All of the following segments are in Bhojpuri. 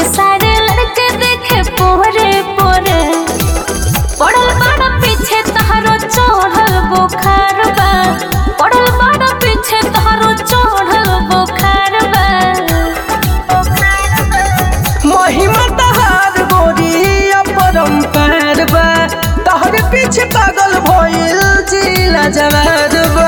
के सारे लड़के देखे पोरे पोरे पड़ल बड़ा पीछे तहरो चढ़ल बुखार बा पड़ल बड़ा पीछे तहरो चढ़ल बुखार बा महिमा तहार गोरी अपरंपार बा तहरे पीछे पागल भइल जिला जवार बा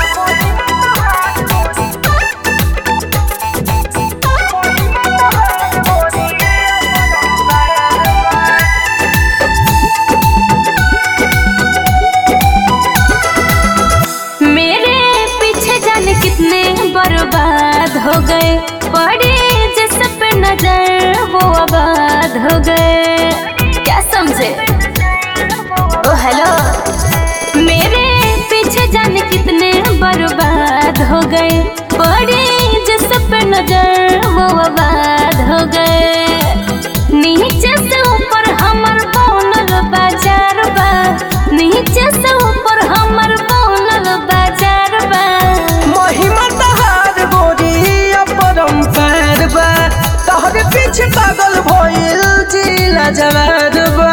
बर्बाद हो गए पड़े जिस पे नजर वो आबाद हो गए। क्या समझे? ओ हेलो, मेरे पीछे जाने कितने बर्बाद हो गए पड़े जिस पे नजर वो आबाद हो गए। नीचे से ऊपर हमर बोनल बाजार बा नीचे से ऊपर हमर बोनल बाजार बा महिमा तहार गोरी अपरंपार बा तहरे पीछे पागल भइल जिला जवार बा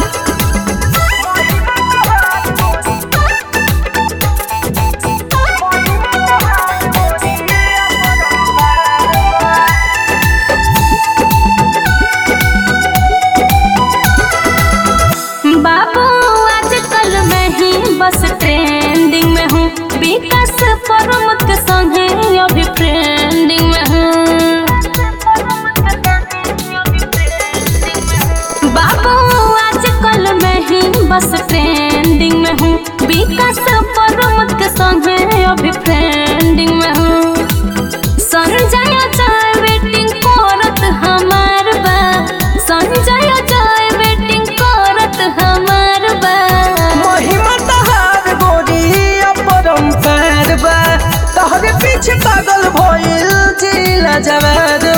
बाबू आजकल मैं ही बस ट्रेंडिंग में हूँ विकास प्रमुख के संगे अभी ट्रेंडिंग में हूँ। बाबू आजकल मैं ही बस ट्रेंडिंग में हूँ विकास प्रमुख के संगे अभी ट्रेंडिंग में हूँ। संजय जय वेटिंग करत हमार बा संजय जय वेटिंग करत हमार बा महिमा तहार गोरी अपरंपार बा तहरे पीछे पागल भइल जिला जवार